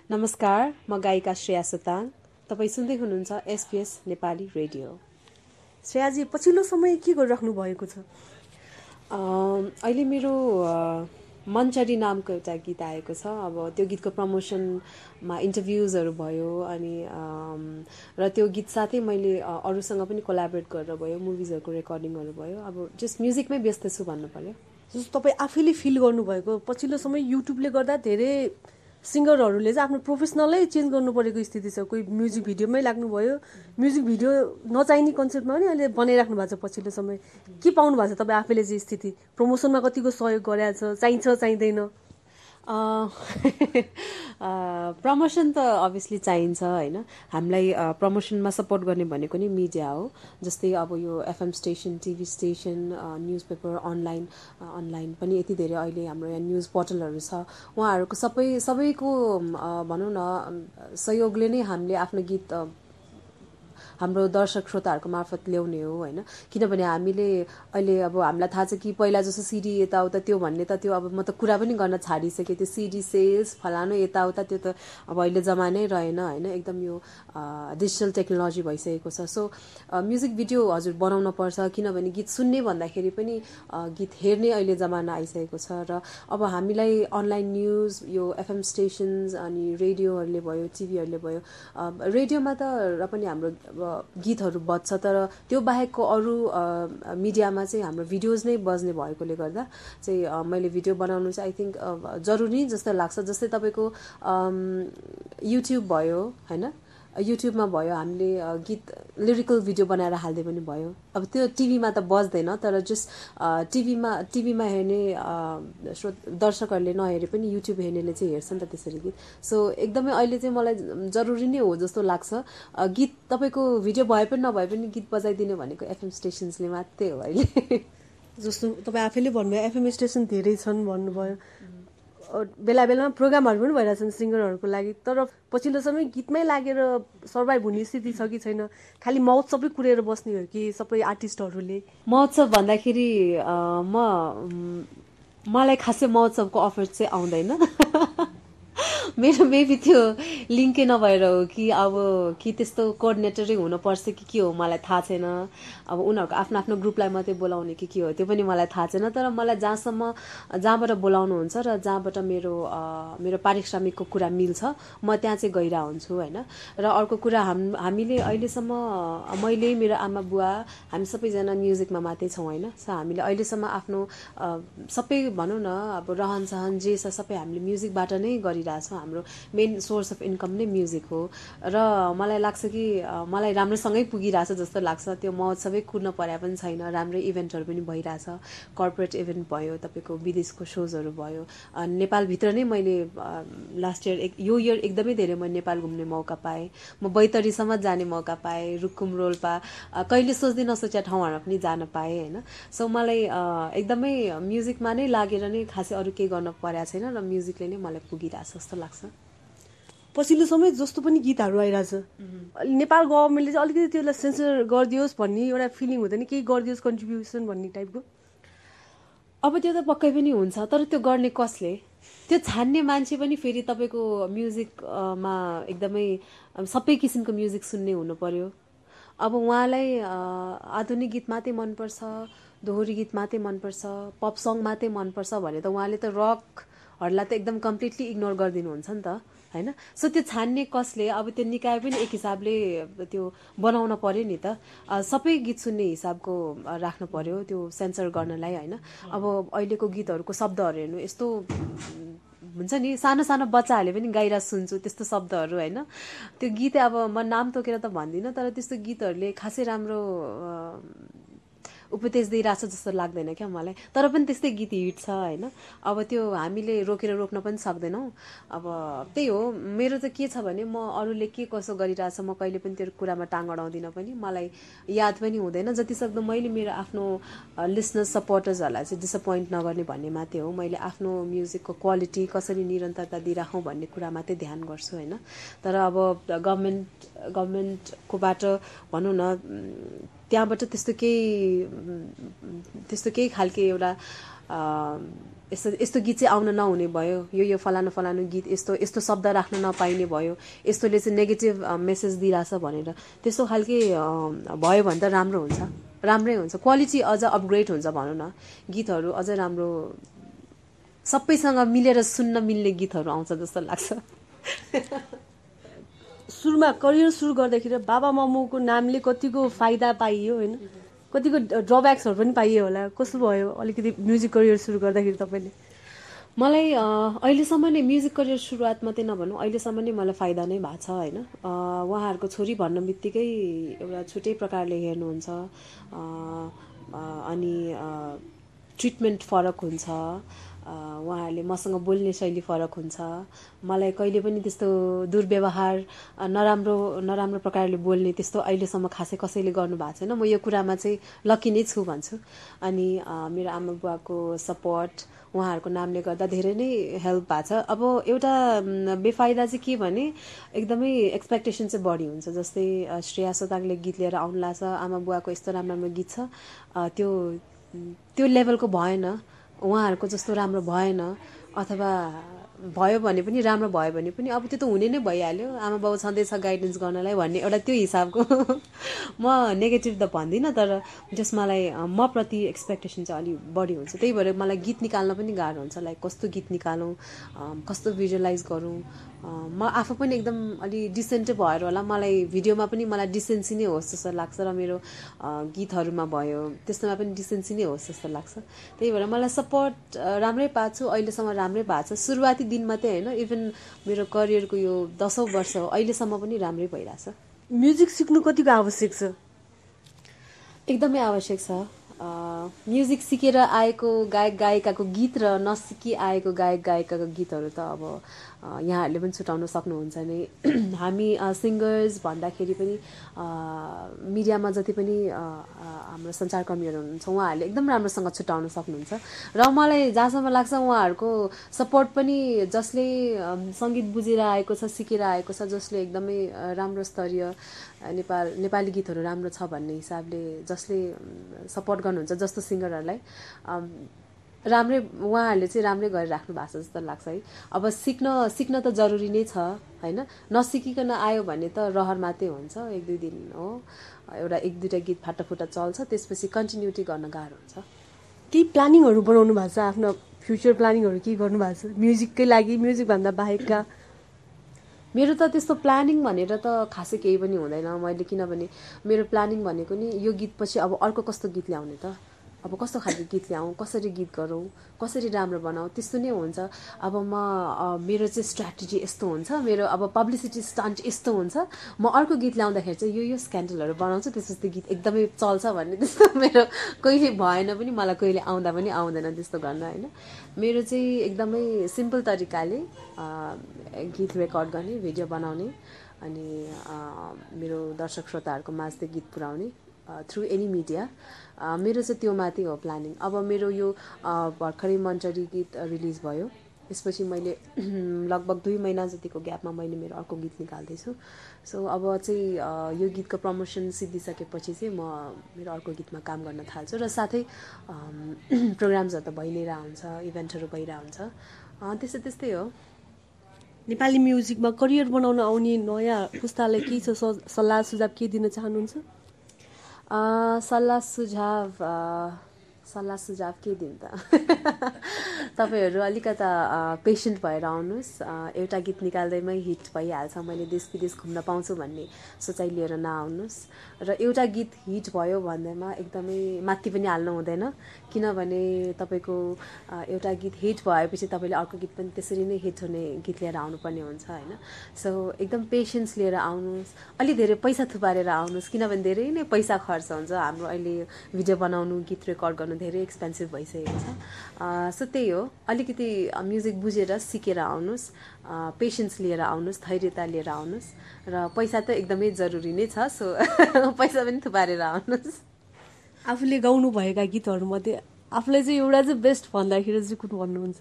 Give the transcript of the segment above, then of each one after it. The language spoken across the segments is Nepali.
नमस्कार, म गायिका श्रेया सुताङ। तपाईँ सुन्दै हुनुहुन्छ SBS नेपाली रेडियो। श्रेयाजी, पछिल्लो समय के गरिराख्नु भएको छ? अहिले मेरो मनचरी नामको एउटा गीत आएको छ। अब त्यो गीतको प्रमोसनमा इन्टरभ्युजहरू भयो अनि र त्यो गीत साथै मैले अरूसँग पनि कोलाबोरेट गरेर भयो, मुभिजहरूको रेकर्डिङहरू भयो। अब जस्ट म्युजिकमै व्यस्त छु भन्नु पर्यो। जस्तो तपाईँ आफैले फिल गर्नुभएको पछिल्लो समय युट्युबले गर्दा धेरै सिङ्गरहरूले चाहिँ आफ्नो प्रोफेसनलै चेन्ज गर्नु परेको स्थिति छ। कोही म्युजिक भिडियोमै लाग्नुभयो, म्युजिक भिडियो नचाहिने कन्सेप्टमा पनि अहिले बनाइराख्नु भएको छ। पछिल्लो समय के पाउनु भएको छ तपाईँ आफैले चाहिँ स्थिति? प्रमोसनमा कतिको सहयोग गरेको छ, चाहिन्छ चाहिँदैन? प्रमोसन त अभियसली चाहिन्छ होइन। हामीलाई प्रमोसनमा सपोर्ट गर्ने भनेको नि मिडिया हो। जस्तै अब यो FM station, TV station, newspaper, online पनि यति धेरै अहिले हाम्रो यहाँ न्युज पोर्टलहरू छ। उहाँहरूको सबैको भनौँ न सहयोगले नै हामीले आफ्नो गीत हाम्रो दर्शक श्रोताहरूको मार्फत ल्याउने हो होइन। किनभने हामीले अहिले अब हामीलाई थाहा छ कि पहिला जस्तो सिडी यताउता त्यो भन्ने त त्यो अब म त कुरा पनि गर्न छाडिसकेँ। त्यो सिडी सेल्स फलानु यताउता त्यो त अब अहिले जमानै रहेन होइन। एकदम यो डिजिटल टेक्नोलोजी भइसकेको छ। सो म्युजिक भिडियो हजुर बनाउन पर्छ, किनभने गीत सुन्ने भन्दाखेरि पनि गीत हेर्ने अहिले जमाना आइसकेको छ। र अब हामीलाई अनलाइन न्युज, यो एफएम स्टेसन्स अनि रेडियोहरूले भयो, टिभीहरूले भयो, रेडियोमा त र पनि हाम्रो गीतहरू बज्छ, तर त्यो बाहेकको अरू मिडियामा चाहिँ हाम्रो भिडियोज नै बज्ने भएकोले गर्दा चाहिँ मैले भिडियो बनाउनु चाहिँ आई थिङ्क जरुरी जस्तो लाग्छ। जस्तै तपाईँको युट्युब भयो होइन, युट्युबमा भयो हामीले गीत लिरिकल भिडियो बनाएर हाल्दै पनि भयो। अब त्यो टिभीमा त बज्दैन, तर जस्ट टिभीमा हेर्ने दर्शकहरूले नहेरे पनि युट्युब हेर्नेले चाहिँ हेर्छ नि त त्यसरी गीत। सो एकदमै अहिले चाहिँ मलाई जरुरी नै हो जस्तो लाग्छ। गीत तपाईँको भिडियो भए पनि नभए पनि गीत बजाइदिने भनेको एफएम स्टेसन्सले मात्रै हो अहिले। जस्तो तपाईँ आफैले भन्नुभयो एफएम स्टेसन धेरै छन् भन्नुभयो, बेला बेलामा प्रोग्रामहरू पनि भइरहेछन् सिङ्गरहरूको लागि। तर पछिल्लो समय गीतमै लागेर सर्भाइभ हुने स्थिति छ कि छैन? खालि महोत्सवै कुरेर बस्ने हो कि सबै आर्टिस्टहरूले? महोत्सव भन्दाखेरि मलाई खासै महोत्सवको अफर चाहिँ आउँदैन। मेरो मेबी त्यो लिङ्कै नभएर हो कि अब कि त्यस्तो कोअर्डिनेटरै हुनुपर्छ कि के हो मलाई थाहा छैन। अब उनीहरूको आफ्नो आफ्नो ग्रुपलाई मात्रै बोलाउने कि के हो त्यो पनि मलाई थाहा छैन। तर मलाई जहाँबाट बोलाउनुहुन्छ र जहाँबाट मेरो पारिश्रमिकको कुरा मिल्छ म त्यहाँ चाहिँ गइरह हुन्छु होइन। र अर्को कुरा हामीले अहिलेसम्म मैले, मेरो आमा बुवा, हामी सबैजना म्युजिकमा मात्रै छौँ होइन। सो हामीले अहिलेसम्म आफ्नो सबै भनौँ न अब रहन सहन जे छ सबै हामीले म्युजिकबाट नै गरिरहेछौँ। हाम्रो मेन सोर्स अफ इन्कम नै म्युजिक हो। र मलाई लाग्छ कि मलाई राम्रोसँगै पुगिरहेछ जस्तो लाग्छ। त्यो महोत्सवै कुर्न परे पनि छैन, राम्रो इभेन्टहरू पनि भइरहेछ। कर्पोरेट इभेन्ट भयो, तपाईँको विदेशको सोजहरू भयो, नेपालभित्र नै मैले लास्ट यो इयर एकदमै धेरै मैले नेपाल घुम्ने मौका पाएँ। म बैतडीसम्म जाने मौका पाएँ, रुकुम, रोल्पा, कहिले सोच्दै नसोचेका ठाउँहरूमा पनि जान पाएँ होइन। सो मलाई एकदमै म्युजिकमा नै लागेर नै खासै अरू केही गर्न परेको छैन र म्युजिकले नै मलाई पुगिरहेछ जस्तो लाग्छ। पछिल्लो समय जस्तो पनि गीतहरू आइरहेछ, नेपाल गभर्मेन्टले चाहिँ अलिकति त्यसलाई सेन्सर गरिदियोस् भन्ने एउटा फिलिङ हुँदैन? केही गरिदियोस् कन्ट्रिब्युसन भन्ने टाइपको? अब त्यो त पक्कै पनि हुन्छ, तर त्यो गर्ने कसले? त्यो छान्ने मान्छे पनि फेरि तपाईँको म्युजिकमा एकदमै सबै किसिमको म्युजिक सुन्ने हुनु पर्यो। अब उहाँलाई आधुनिक गीत मात्रै मनपर्छ, दोहोरी गीत मात्रै मनपर्छ, पप सङ मात्रै मनपर्छ भने त उहाँले त रकहरूलाई त एकदम कम्प्लिटली इग्नोर गरिदिनुहुन्छ नि त होइन। सो त्यो छान्ने कसले? अब त्यो निकाय पनि एक हिसाबले त्यो बनाउन पर्यो नि त। सबै गीत सुन्ने हिसाबको राख्नु पर्यो त्यो सेन्सर गर्नलाई होइन। अब अहिलेको गीतहरूको शब्दहरू हेर्नु यस्तो हुन्छ नि, सानो सानो बच्चाहरूले पनि गाइरहेको सुन्छु त्यस्तो शब्दहरू होइन। त्यो गीत अब म नाम तोकेर त भन्दिनँ, तर त्यस्तो गीतहरूले खासै राम्रो उपदेश दिइरहेछ जस्तो लाग्दैन क्या मलाई। तर पनि त्यस्तै गीत हिट छ होइन। अब त्यो हामीले रोक्न पनि सक्दैनौँ। अब त्यही हो, मेरो त के छ भने म अरूले के कसो गरिरहेछ म कहिले पनि त्यो कुरामा टाङ अडाउँदिनँ पनि, मलाई याद पनि हुँदैन। जतिसक्दो मैले मेरो आफ्नो लिसनर्स सपोर्टर्सहरूलाई चाहिँ डिसपोइन्ट नगर्ने भन्ने मात्रै हो। मैले आफ्नो म्युजिकको क्वालिटी कसरी निरन्तरता दिइराखौँ भन्ने कुरा मात्रै ध्यान गर्छु होइन। तर अब गभर्मेन्टकोबाट भनौँ न त्यहाँबाट त्यस्तो केही खालके एउटा यस्तो यस्तो गीत चाहिँ आउन नहुने भयो, यो फलानु फलानु गीत यस्तो यस्तो शब्द राख्न नपाइने भयो, यस्तोले चाहिँ नेगेटिभ मेसेज दिइरहेछ भनेर त्यस्तो खालके भयो भने त राम्रो हुन्छ, राम्रै हुन्छ, क्वालिटी अझ अपग्रेड हुन्छ भनौँ न, गीतहरू अझ राम्रो सबैसँग मिलेर सुन्न मिल्ने गीतहरू आउँछ जस्तो लाग्छ। सुरुमा करियर सुरु गर्दाखेरि बाबा मम्मीको नामले कतिको फाइदा पाइयो होइन, कतिको ड्रब्याक्सहरू पनि पाइयो होला, कस्तो भयो अलिकति म्युजिक करियर सुरु गर्दाखेरि तपाईँले? मलाई अहिलेसम्म नै म्युजिक करियर सुरुवात मात्रै नभनौँ, अहिलेसम्म नै मलाई फाइदा नै भएको छ होइन। उहाँहरूको छोरी भन्ने बित्तिकै एउटा छुट्टै प्रकारले हेर्नुहुन्छ, अनि ट्रिटमेन्ट फरक हुन्छ, उहाँहरूले मसँग बोल्ने शैली फरक हुन्छ, मलाई कहिले पनि त्यस्तो दुर्व्यवहार नराम्रो प्रकारले बोल्ने त्यस्तो अहिलेसम्म खासै कसैले गर्नुभएको छैन। म यो कुरामा चाहिँ लकी नै छु भन्छु। अनि मेरो आमा बुवाको सपोर्ट, उहाँहरूको नामले गर्दा धेरै नै हेल्प भएको छ। अब एउटा बेफाइदा चाहिँ के भने एकदमै एक्सपेक्टेसन चाहिँ बढी हुन्छ, जस्तै श्रेया सोताङले गीत लिएर आउनु लाग्छ, आमा बुवाको यस्तो राम्रो राम्रो गीत छ, त्यो लेभलको भएन, उहाँहरूको जस्तो राम्रो भएन, अथवा भयो भने पनि राम्रो भयो भने पनि अब त्यो त हुने नै भइहाल्यो, आमा बाउ छँदैछ गाइडेन्स गर्नलाई भन्ने एउटा त्यो हिसाबको म नेगेटिभ त भन्दिनँ, तर जस मलाई म प्रति एक्सपेक्टेसन चाहिँ अलिक बढी हुन्छ। त्यही भएर मलाई गीत निकाल्न पनि गाह्रो हुन्छ, लाइक कस्तो गीत निकालौँ, कस्तो भिजुअलाइज गरौँ। म आफू पनि एकदम अलि डिसेन्टै भएर होला, मलाई भिडियोमा पनि मलाई डिसेन्सी नै होस् जस्तो लाग्छ, र मेरो गीतहरूमा भयो त्यस्तोमा पनि डिसेन्सी नै होस् जस्तो लाग्छ। त्यही भएर मलाई सपोर्ट राम्रै पाएको छु, अहिलेसम्म राम्रै भएको छ। सुरुवाती दिन मात्रै होइन, इभन मेरो करियरको यो 10औं वर्ष हो, अहिलेसम्म पनि राम्रै भइरहेछ। म्युजिक सिक्नु कतिको आवश्यक छ? एकदमै आवश्यक छ। म्युजिक सिकेर आएको गायक गायिकाको गीत र नसिकी आएको गायक गायिकाको गीतहरू त अब यहाँहरूले पनि छुटाउन सक्नुहुन्छ नै। हामी सिङ्गर्स भन्दाखेरि पनि मिडियामा जति पनि हाम्रो सञ्चारकर्मीहरू हुनुहुन्छ उहाँहरूले एकदम राम्रोसँग छुटाउन सक्नुहुन्छ, र मलाई जहाँसम्म लाग्छ उहाँहरूको सपोर्ट पनि, जसले सङ्गीत बुझेर आएको छ, सिकेर आएको छ, जसले एकदमै राम्रो स्तरीय नेपाली गीतहरू राम्रो छ भन्ने हिसाबले जसले सपोर्ट गर्नुहुन्छ, जस्तो सिङ्गरहरूलाई राम्रै उहाँहरूले चाहिँ राम्रै गरिराख्नु भएको छ जस्तो लाग्छ है। अब सिक्न त जरुरी नै छ होइन, नसिकिकन आयो भने त रहर मात्रै हुन्छ, 1-2 दिन हो, एउटा 1-2टा गीत फाटाफुटा चल्छ, त्यसपछि कन्टिन्युटी गर्न गाह्रो हुन्छ। केही प्लानिङहरू बनाउनु भएको छ, आफ्नो फ्युचर प्लानिङहरू केही गर्नु भएको छ म्युजिककै लागि, म्युजिकभन्दा बाहेकका? मेरो त त्यस्तो प्लानिङ भनेर त खासै केही पनि हुँदैन मैले, किनभने मेरो प्लानिङ भनेको नि यो गीतपछि अब अर्को कस्तो गीत ल्याउने त, अब कस्तो खालको गीत ल्याउँ, कसरी गीत गरौँ, कसरी राम्रो बनाऊ, त्यस्तो नै हुन्छ। अब मेरो चाहिँ स्ट्राटेजी यस्तो हुन्छ, मेरो अब पब्लिसिटी स्टन्ट यस्तो हुन्छ, म अर्को गीत ल्याउँदाखेरि चाहिँ यो स्क्यान्डलहरू बनाउँछु, त्यसपछि त्यो गीत एकदमै चल्छ भन्ने त्यस्तो मेरो कहिले भएन पनि, मलाई कहिले आउँदा पनि आउँदैन त्यस्तो गर्न होइन। मेरो चाहिँ एकदमै सिम्पल तरिकाले गीत रेकर्ड गर्ने, भिडियो बनाउने, अनि मेरो दर्शक श्रोताहरूको माझ त्यो गीत पुर्याउने थ्रु एनी मिडिया, मेरो चाहिँ त्यो माथि हो प्लानिङ। अब मेरो यो भर्खरै मन्टरी गीत रिलिज भयो, त्यसपछि मैले लगभग 2 महिना जतिको ग्यापमा मैले मेरो अर्को गीत निकाल्दैछु। सो अब चाहिँ यो गीतको प्रमोसन सिद्धिसकेपछि चाहिँ म मेरो अर्को गीतमा काम गर्न थाल्छु, र साथै प्रोग्राम्सहरू त भइ नै रहन्छ, इभेन्टहरू भइरहन्छ, त्यस्तै हो। नेपाली म्युजिकमा करियर बनाउन आउने नयाँ पुस्तालाई के छ सल्लाह सुझाव के दिन चाहनुहुन्छ? सल्लाह सुझाव के दिन त तपाईँहरू अलिकता पेसेन्ट भएर आउनुहोस्, एउटा गीत निकाल्दैमै हिट भइहाल्छ, मैले देश विदेश घुम्न पाउँछु भन्ने सोचाइ लिएर नआउनुहोस्, र एउटा गीत हिट भयो भन्दैमा एकदमै माथि पनि हाल्नु हुँदैन, किनभने तपाईँको एउटा गीत हिट भएपछि तपाईँले अर्को गीत पनि त्यसरी नै हिट हुने गीत लिएर आउनुपर्ने हुन्छ होइन। सो एकदम पेसेन्स लिएर आउनुहोस्, अलि धेरै पैसा थुपारेर आउनुहोस्, किनभने धेरै नै पैसा खर्च हुन्छ, हाम्रो अहिले भिडियो बनाउनु, गीत रेकर्ड गर्नु धेरै एक्सपेन्सिभ भइसकेको छ। सो त्यही हो, अलिकति म्युजिक बुझेर सिकेर आउनुहोस्, पेसेन्स लिएर आउनुहोस्, धैर्यता लिएर आउनुहोस्, र पैसा त एकदमै जरुरी नै छ, सो पैसा पनि थुपारेर आउनुहोस्। आफूले गाउनुभएका गीतहरूमध्ये आफूलाई चाहिँ एउटा चाहिँ बेस्ट भन्दाखेरि चाहिँ कुन भन्नुहुन्छ?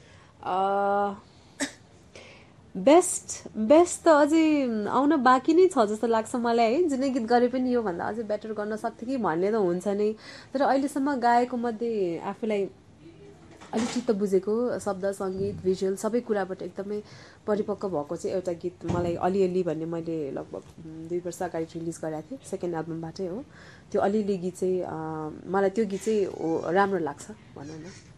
बेस्ट त अझै आउन बाँकी नै छ जस्तो लाग्छ मलाई है, जुनै गीत गरे पनि योभन्दा अझै बेटर गर्न सक्थ्यो कि भन्ने त हुन्छ नै, तर अहिलेसम्म गाएको मध्ये आफूलाई अलिक चित्त बुझेको शब्द सङ्गीत भिजुअल सबै कुराबाट एकदमै परिपक्व भएको चाहिँ एउटा गीत मलाई अलिअलि भन्ने मैले लगभग 2 वर्ष अगाडि रिलिज गरेको थिएँ सेकेन्ड एल्बमबाटै हो त्यो अलिअलि गीत चाहिँ मलाई त्यो गीत चाहिँ राम्रो लाग्छ भनौँ न